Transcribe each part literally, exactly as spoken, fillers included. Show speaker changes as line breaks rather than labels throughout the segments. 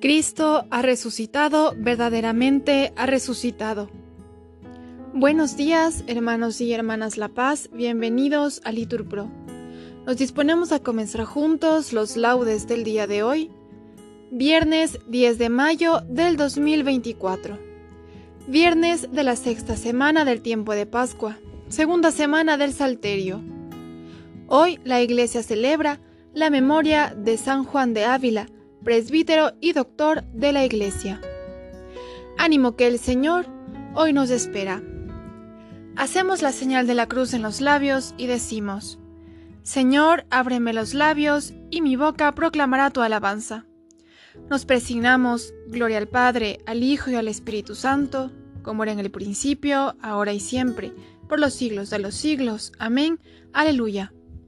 Cristo ha resucitado, verdaderamente ha resucitado. Buenos días, hermanos y hermanas La Paz, bienvenidos a Litur Pro. Nos disponemos a comenzar juntos los laudes del día de hoy, viernes diez de mayo del dos mil veinticuatro, viernes de la sexta semana del tiempo de Pascua, segunda semana del Salterio. Hoy la Iglesia celebra la memoria de San Juan de Ávila, presbítero y doctor de la Iglesia. Ánimo que el Señor hoy nos espera. Hacemos la señal de la cruz en los labios y decimos: Señor, ábreme los labios y mi boca proclamará tu alabanza. Nos presignamos, gloria al Padre, al Hijo y al Espíritu Santo, como era en el principio, ahora y siempre, por los siglos de los siglos. Amén. Aleluya.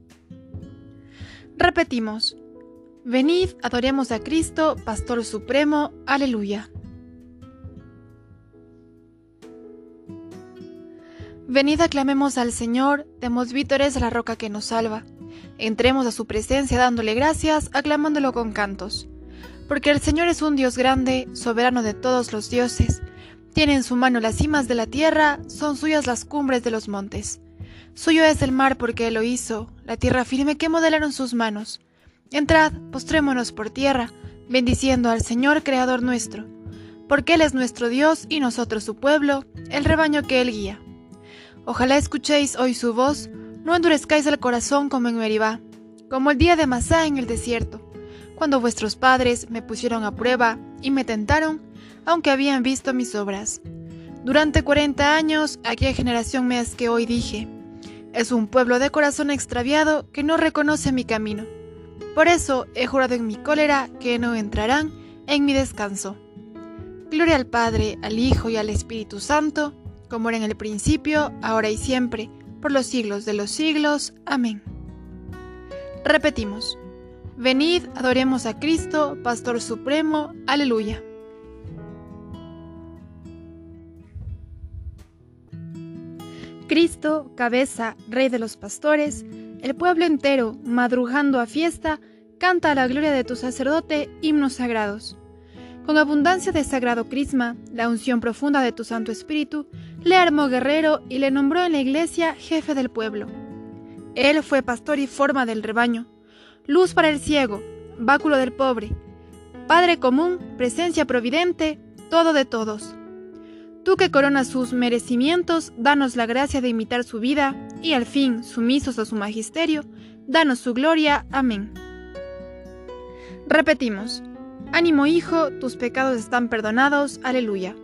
Repetimos: venid, adoremos a Cristo, Pastor Supremo. Aleluya. Venid, aclamemos al Señor, demos vítores a la roca que nos salva. Entremos a su presencia dándole gracias, aclamándolo con cantos. Porque el Señor es un Dios grande, soberano de todos los dioses. Tiene en su mano las cimas de la tierra, son suyas las cumbres de los montes. Suyo es el mar porque Él lo hizo, la tierra firme que modelaron sus manos. Entrad, postrémonos por tierra, bendiciendo al Señor Creador nuestro, porque Él es nuestro Dios y nosotros su pueblo, el rebaño que Él guía. Ojalá escuchéis hoy su voz, no endurezcáis el corazón como en Meribá, como el día de Masá en el desierto, cuando vuestros padres me pusieron a prueba y me tentaron, aunque habían visto mis obras. Durante cuarenta años aquella generación me asqueó y dije: es un pueblo de corazón extraviado que no reconoce mi camino. Por eso he jurado en mi cólera que no entrarán en mi descanso. Gloria al Padre, al Hijo y al Espíritu Santo, como era en el principio, ahora y siempre, por los siglos de los siglos. Amén. Repetimos: venid, adoremos a Cristo, Pastor Supremo. Aleluya. Cristo, cabeza, Rey de los pastores, el pueblo entero, madrugando a fiesta, canta a la gloria de tu sacerdote himnos sagrados. Con abundancia de sagrado crisma, la unción profunda de tu Santo Espíritu, le armó guerrero y le nombró en la iglesia jefe del pueblo. Él fue pastor y forma del rebaño, luz para el ciego, báculo del pobre, Padre común, presencia providente, todo de todos. Tú que coronas sus merecimientos, danos la gracia de imitar su vida, y al fin, sumisos a su magisterio, danos su gloria. Amén. Repetimos: ánimo, hijo, tus pecados están perdonados. Aleluya.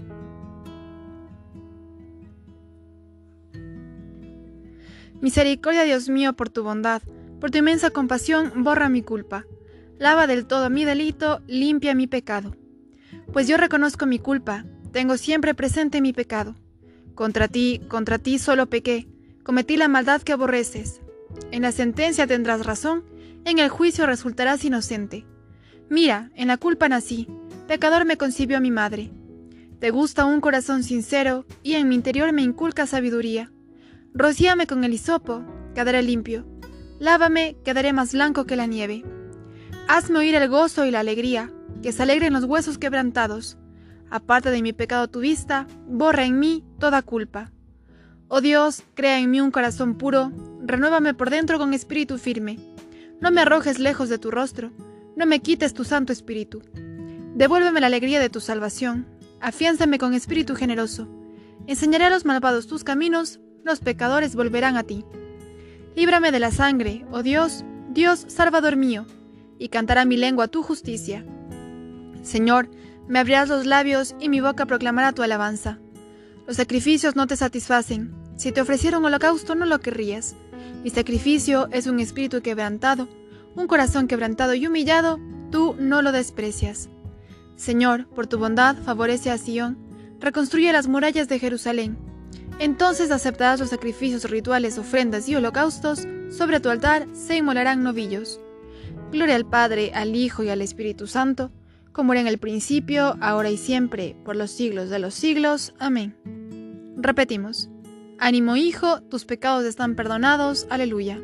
Misericordia, Dios mío, por tu bondad, por tu inmensa compasión, borra mi culpa. Lava del todo mi delito, limpia mi pecado. Pues yo reconozco mi culpa, tengo siempre presente mi pecado. Contra ti, contra ti solo pequé, cometí la maldad que aborreces. En la sentencia tendrás razón, en el juicio resultarás inocente. Mira, en la culpa nací, pecador me concibió mi madre. Te gusta un corazón sincero, y en mi interior me inculca sabiduría. Rocíame con el hisopo, quedaré limpio. Lávame, quedaré más blanco que la nieve. Hazme oír el gozo y la alegría, que se alegren los huesos quebrantados. Aparta de mi pecado tu vista, borra en mí toda culpa. Oh Dios, crea en mí un corazón puro, renuévame por dentro con espíritu firme. No me arrojes lejos de tu rostro, no me quites tu Santo Espíritu. Devuélveme la alegría de tu salvación, afiánzame con espíritu generoso. Enseñaré a los malvados tus caminos, los pecadores volverán a ti. Líbrame de la sangre, oh Dios, Dios Salvador mío, y cantará mi lengua tu justicia. Señor, me abrirás los labios y mi boca proclamará tu alabanza. Los sacrificios no te satisfacen. Si te ofreciera un holocausto, no lo querrías. Mi sacrificio es un espíritu quebrantado, un corazón quebrantado y humillado, tú no lo desprecias. Señor, por tu bondad, favorece a Sión, reconstruye las murallas de Jerusalén. Entonces aceptarás los sacrificios rituales, ofrendas y holocaustos, sobre tu altar se inmolarán novillos. Gloria al Padre, al Hijo y al Espíritu Santo, como era en el principio, ahora y siempre, por los siglos de los siglos. Amén. Repetimos: ánimo, hijo, tus pecados están perdonados. Aleluya.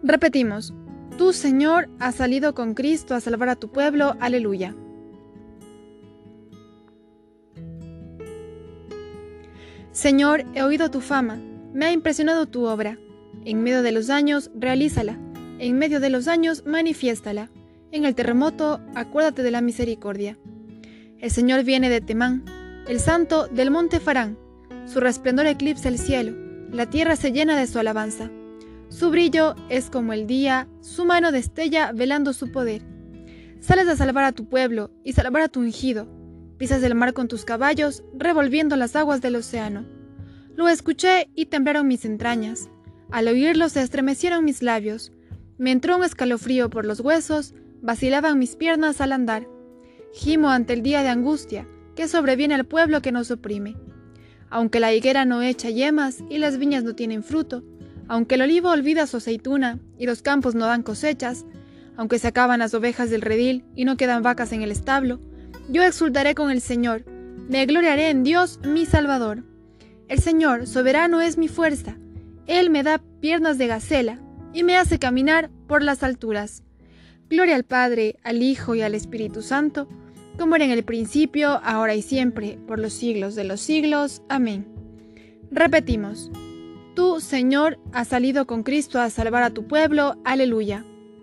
Repetimos, tú, Señor, has salido con Cristo a salvar a tu pueblo. Aleluya. Señor, he oído tu fama, me ha impresionado tu obra. En medio de los años, realízala. En medio de los años, manifiéstala. En el terremoto, acuérdate de la misericordia. El Señor viene de Temán, el santo del monte Farán. Su resplandor eclipsa el cielo, la tierra se llena de su alabanza. Su brillo es como el día, su mano destella velando su poder. Sales a salvar a tu pueblo y salvar a tu ungido. Pisas el mar con tus caballos, revolviendo las aguas del océano. Lo escuché y temblaron mis entrañas. Al oírlo se estremecieron mis labios. Me entró un escalofrío por los huesos, vacilaban mis piernas al andar. Gimo ante el día de angustia que sobreviene al pueblo que nos oprime. Aunque la higuera no echa yemas y las viñas no tienen fruto, aunque el olivo olvida su aceituna y los campos no dan cosechas, aunque se acaban las ovejas del redil y no quedan vacas en el establo, yo exultaré con el Señor, me gloriaré en Dios mi Salvador. El Señor soberano es mi fuerza, Él me da piernas de gacela y me hace caminar por las alturas. Gloria al Padre, al Hijo y al Espíritu Santo, como era en el principio, ahora y siempre, por los siglos de los siglos. Amén. Repetimos, tú, Señor, has salido con Cristo a salvar a tu pueblo. Aleluya.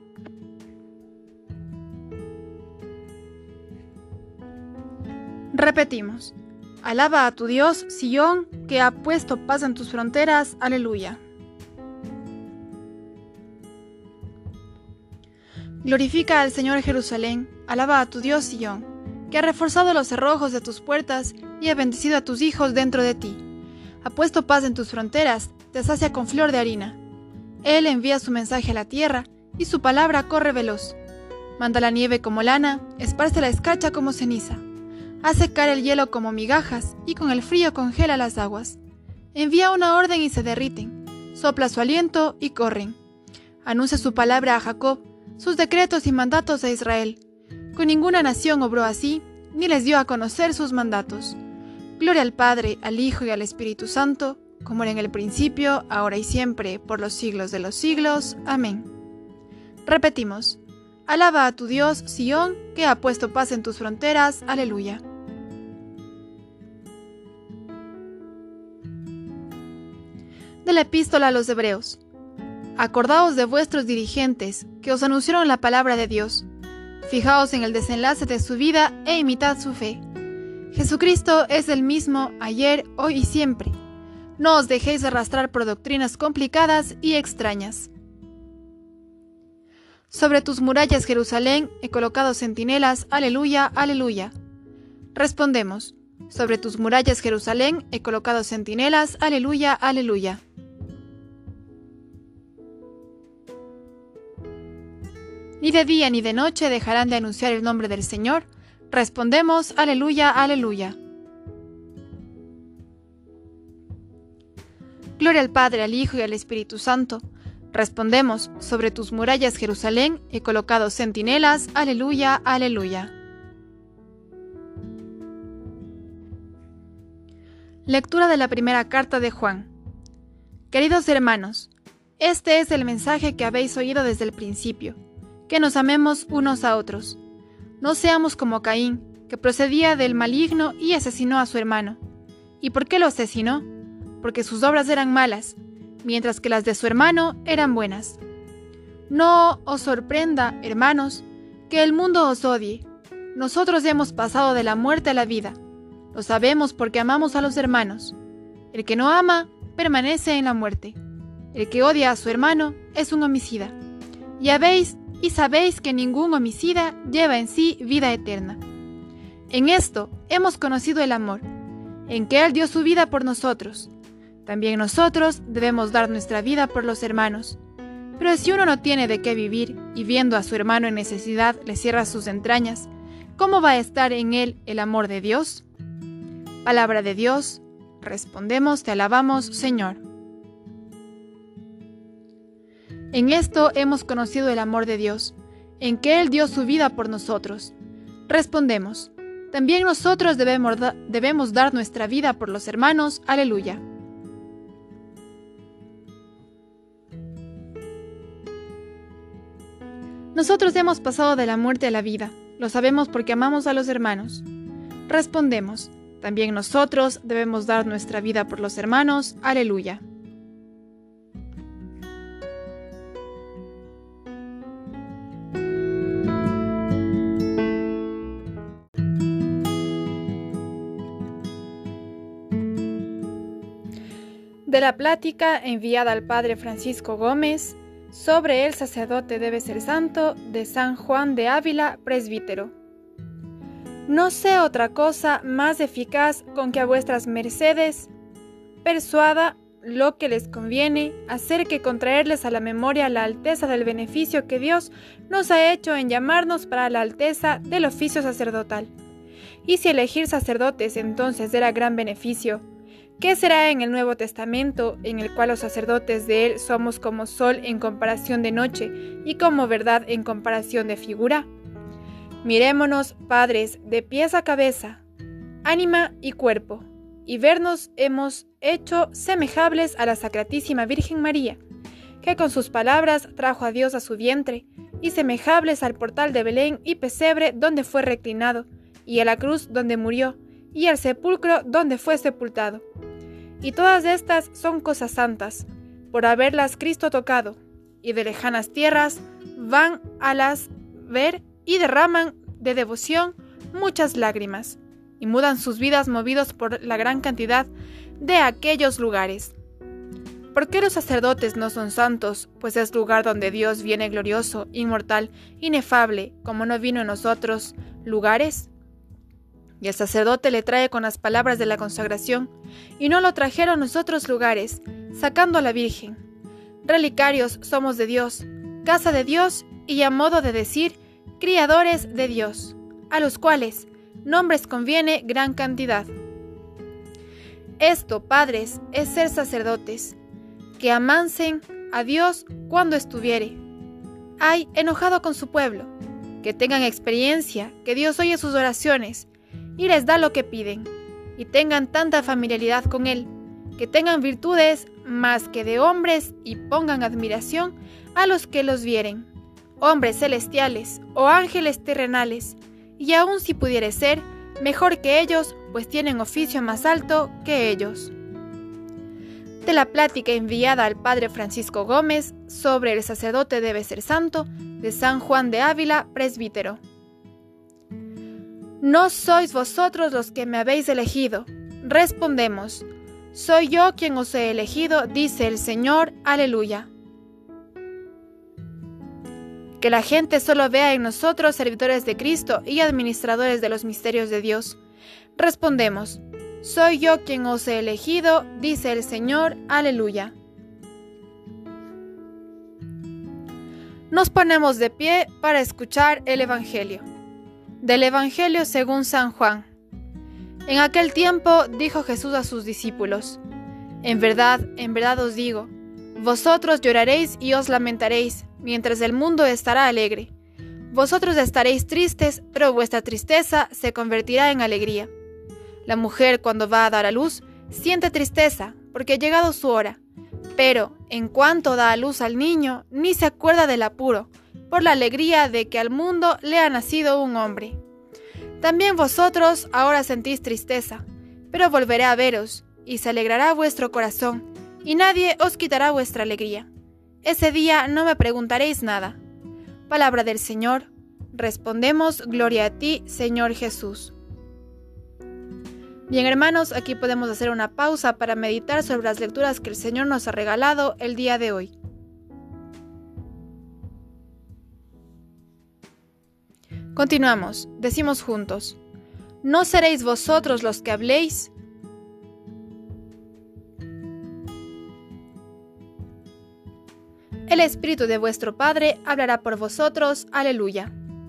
Repetimos, alaba a tu Dios, Sión, que ha puesto paz en tus fronteras. Aleluya. Glorifica al Señor Jerusalén, alaba a tu Dios Sión, que ha reforzado los cerrojos de tus puertas y ha bendecido a tus hijos dentro de ti. Ha puesto paz en tus fronteras, te sacia con flor de harina. Él envía su mensaje a la tierra y su palabra corre veloz. Manda la nieve como lana, esparce la escarcha como ceniza. Hace caer el hielo como migajas y con el frío congela las aguas. Envía una orden y se derriten, sopla su aliento y corren. Anuncia su palabra a Jacob, sus decretos y mandatos a Israel. Con ninguna nación obró así, ni les dio a conocer sus mandatos. Gloria al Padre, al Hijo y al Espíritu Santo, como era en el principio, ahora y siempre, por los siglos de los siglos. Amén. Repetimos, alaba a tu Dios, Sión, que ha puesto paz en tus fronteras. Aleluya. De la epístola a los Hebreos. Acordaos de vuestros dirigentes, que os anunciaron la palabra de Dios. Fijaos en el desenlace de su vida e imitad su fe. Jesucristo es el mismo ayer, hoy y siempre. No os dejéis arrastrar por doctrinas complicadas y extrañas. Sobre tus murallas, Jerusalén, he colocado centinelas. Aleluya, aleluya. Respondemos, sobre tus murallas, Jerusalén, he colocado centinelas. Aleluya, aleluya. Ni de día ni de noche dejarán de anunciar el nombre del Señor. Respondemos, aleluya, aleluya. Gloria al Padre, al Hijo y al Espíritu Santo. Respondemos, sobre tus murallas, Jerusalén, he colocado centinelas. Aleluya, aleluya. Lectura de la primera carta de Juan. Queridos hermanos, este es el mensaje que habéis oído desde el principio, que nos amemos unos a otros. No seamos como Caín, que procedía del maligno y asesinó a su hermano. ¿Y por qué lo asesinó? Porque sus obras eran malas, mientras que las de su hermano eran buenas. No os sorprenda, hermanos, que el mundo os odie. Nosotros hemos pasado de la muerte a la vida. Lo sabemos porque amamos a los hermanos. El que no ama, permanece en la muerte. El que odia a su hermano es un homicida. Y habéis y sabéis que ningún homicida lleva en sí vida eterna. En esto hemos conocido el amor, en que Él dio su vida por nosotros. También nosotros debemos dar nuestra vida por los hermanos. Pero si uno no tiene de qué vivir y viendo a su hermano en necesidad le cierra sus entrañas, ¿cómo va a estar en él el amor de Dios? Palabra de Dios, respondemos, te alabamos, Señor. En esto hemos conocido el amor de Dios, en que Él dio su vida por nosotros. Respondemos, también nosotros debemos, da- debemos dar nuestra vida por los hermanos. Aleluya. Nosotros hemos pasado de la muerte a la vida, lo sabemos porque amamos a los hermanos. Respondemos, también nosotros debemos dar nuestra vida por los hermanos. Aleluya. De la plática enviada al Padre Francisco Gómez sobre el sacerdote debe ser santo de San Juan de Ávila, presbítero. No sé otra cosa más eficaz con que a vuestras mercedes persuada lo que les conviene hacer que contraerles a la memoria la alteza del beneficio que Dios nos ha hecho en llamarnos para la alteza del oficio sacerdotal. Y si elegir sacerdotes entonces era gran beneficio, ¿qué será en el Nuevo Testamento, en el cual los sacerdotes de él somos como sol en comparación de noche y como verdad en comparación de figura? Mirémonos, padres, de pies a cabeza, ánima y cuerpo, y vernos hemos hecho semejables a la Sacratísima Virgen María, que con sus palabras trajo a Dios a su vientre, y semejables al portal de Belén y pesebre donde fue reclinado, y a la cruz donde murió, y al sepulcro donde fue sepultado. Y todas estas son cosas santas, por haberlas Cristo tocado, y de lejanas tierras van a las ver y derraman de devoción muchas lágrimas, y mudan sus vidas movidos por la gran cantidad de aquellos lugares. ¿Por qué los sacerdotes no son santos? Pues es lugar donde Dios viene glorioso, inmortal, inefable, como no vino en nosotros lugares. Y el sacerdote le trae con las palabras de la consagración, y no lo trajeron nosotros lugares, sacando a la Virgen. Relicarios somos de Dios, casa de Dios, y a modo de decir, criadores de Dios, a los cuales nombres conviene gran cantidad. Esto, padres, es ser sacerdotes, que amansen a Dios cuando estuviere. Ay, enojado con su pueblo, que tengan experiencia, que Dios oye sus oraciones, y les da lo que piden, y tengan tanta familiaridad con Él, que tengan virtudes más que de hombres y pongan admiración a los que los vieren, hombres celestiales o ángeles terrenales, y aun si pudiere ser, mejor que ellos, pues tienen oficio más alto que ellos. De la plática enviada al Padre Francisco Gómez sobre el sacerdote debe ser santo de San Juan de Ávila, presbítero. No sois vosotros los que me habéis elegido. Respondemos, soy yo quien os he elegido, dice el Señor. Aleluya. Que la gente solo vea en nosotros servidores de Cristo y administradores de los misterios de Dios. Respondemos, soy yo quien os he elegido, dice el Señor. Aleluya. Nos ponemos de pie para escuchar el Evangelio. Del Evangelio según San Juan. En aquel tiempo dijo Jesús a sus discípulos, en verdad, en verdad os digo, vosotros lloraréis y os lamentaréis, mientras el mundo estará alegre. Vosotros estaréis tristes, pero vuestra tristeza se convertirá en alegría. La mujer, cuando va a dar a luz, siente tristeza, porque ha llegado su hora, pero en cuanto da a luz al niño, ni se acuerda del apuro, por la alegría de que al mundo le ha nacido un hombre. También vosotros ahora sentís tristeza, pero volveré a veros, y se alegrará vuestro corazón, y nadie os quitará vuestra alegría. Ese día no me preguntaréis nada. Palabra del Señor. Respondemos, gloria a ti, Señor Jesús. Bien, hermanos, aquí podemos hacer una pausa para meditar sobre las lecturas que el Señor nos ha regalado el día de hoy. Continuamos, decimos juntos, ¿no seréis vosotros los que habléis? El Espíritu de vuestro Padre hablará por vosotros. Aleluya.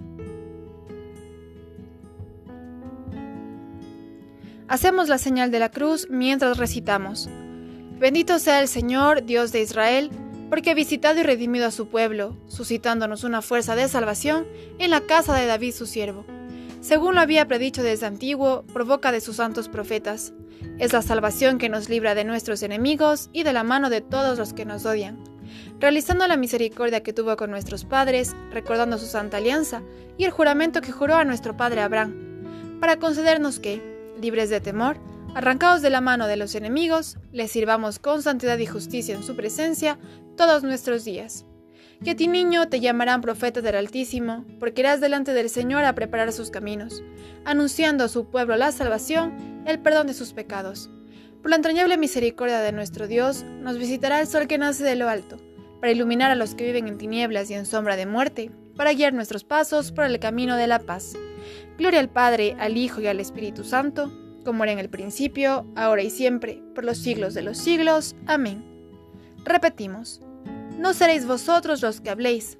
Hacemos la señal de la cruz mientras recitamos. Bendito sea el Señor, Dios de Israel, porque ha visitado y redimido a su pueblo, suscitándonos una fuerza de salvación en la casa de David su siervo. Según lo había predicho desde antiguo, por boca de sus santos profetas. Es la salvación que nos libra de nuestros enemigos y de la mano de todos los que nos odian, realizando la misericordia que tuvo con nuestros padres, recordando su santa alianza y el juramento que juró a nuestro padre Abraham, para concedernos que, libres de temor, arrancados de la mano de los enemigos, les sirvamos con santidad y justicia en su presencia todos nuestros días. Y a ti, niño, te llamarán profeta del Altísimo, porque irás delante del Señor a preparar sus caminos, anunciando a su pueblo la salvación, el perdón de sus pecados. Por la entrañable misericordia de nuestro Dios, nos visitará el sol que nace de lo alto, para iluminar a los que viven en tinieblas y en sombra de muerte, para guiar nuestros pasos por el camino de la paz. Gloria al Padre, al Hijo y al Espíritu Santo, como era en el principio, ahora y siempre, por los siglos de los siglos. Amén. Repetimos: no seréis vosotros los que habléis.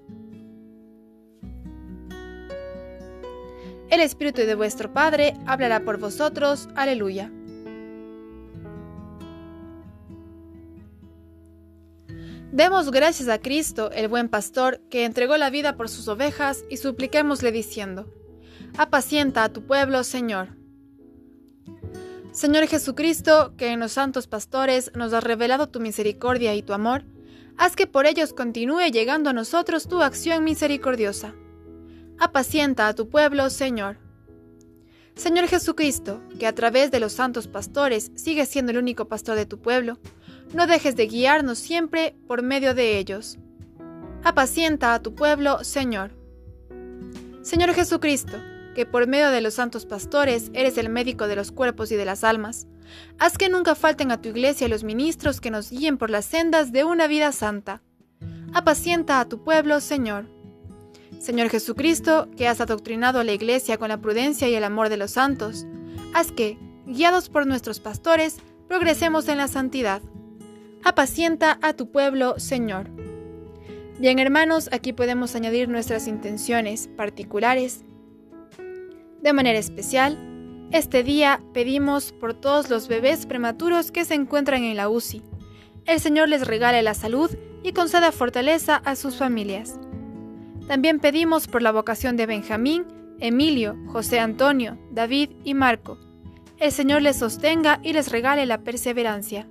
El Espíritu de vuestro Padre hablará por vosotros. Aleluya. Demos gracias a Cristo, el buen pastor, que entregó la vida por sus ovejas, y supliquémosle diciendo: apacienta a tu pueblo, Señor. Señor Jesucristo, que en los santos pastores nos has revelado tu misericordia y tu amor, haz que por ellos continúe llegando a nosotros tu acción misericordiosa. Apacienta a tu pueblo, Señor. Señor Jesucristo, que a través de los santos pastores sigues siendo el único pastor de tu pueblo, no dejes de guiarnos siempre por medio de ellos. Apacienta a tu pueblo, Señor. Señor Jesucristo, que por medio de los santos pastores eres el médico de los cuerpos y de las almas, haz que nunca falten a tu iglesia los ministros que nos guíen por las sendas de una vida santa. Apacienta a tu pueblo, Señor. Señor Jesucristo, que has adoctrinado a la iglesia con la prudencia y el amor de los santos, haz que, guiados por nuestros pastores, progresemos en la santidad. Apacienta a tu pueblo, Señor. Bien, hermanos, aquí podemos añadir nuestras intenciones particulares. De manera especial, este día pedimos por todos los bebés prematuros que se encuentran en la U C I. El Señor les regale la salud y conceda fortaleza a sus familias. También pedimos por la vocación de Benjamín, Emilio, José Antonio, David y Marco. El Señor les sostenga y les regale la perseverancia.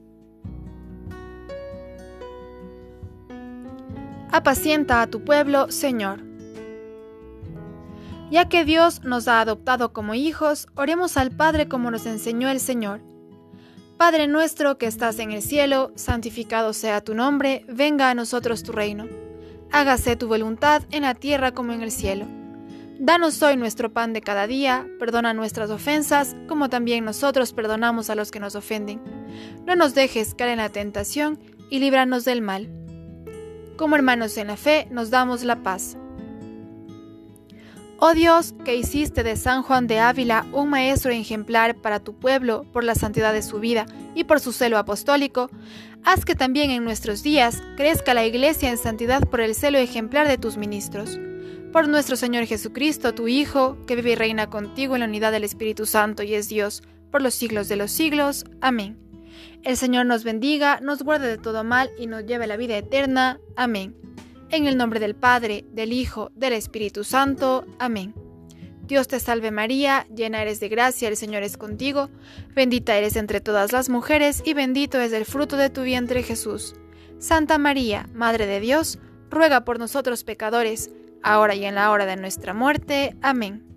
Apacienta a tu pueblo, Señor. Ya que Dios nos ha adoptado como hijos, oremos al Padre como nos enseñó el Señor. Padre nuestro que estás en el cielo, santificado sea tu nombre, venga a nosotros tu reino. Hágase tu voluntad en la tierra como en el cielo. Danos hoy nuestro pan de cada día, perdona nuestras ofensas, como también nosotros perdonamos a los que nos ofenden. No nos dejes caer en la tentación y líbranos del mal. Como hermanos en la fe, nos damos la paz. Oh Dios, que hiciste de San Juan de Ávila un maestro ejemplar para tu pueblo por la santidad de su vida y por su celo apostólico, haz que también en nuestros días crezca la Iglesia en santidad por el celo ejemplar de tus ministros. Por nuestro Señor Jesucristo, tu Hijo, que vive y reina contigo en la unidad del Espíritu Santo y es Dios, por los siglos de los siglos. Amén. El Señor nos bendiga, nos guarde de todo mal y nos lleve a la vida eterna. Amén. En el nombre del Padre, del Hijo, del Espíritu Santo. Amén. Dios te salve María, llena eres de gracia, el Señor es contigo. Bendita eres entre todas las mujeres y bendito es el fruto de tu vientre Jesús. Santa María, Madre de Dios, ruega por nosotros pecadores, ahora y en la hora de nuestra muerte. Amén.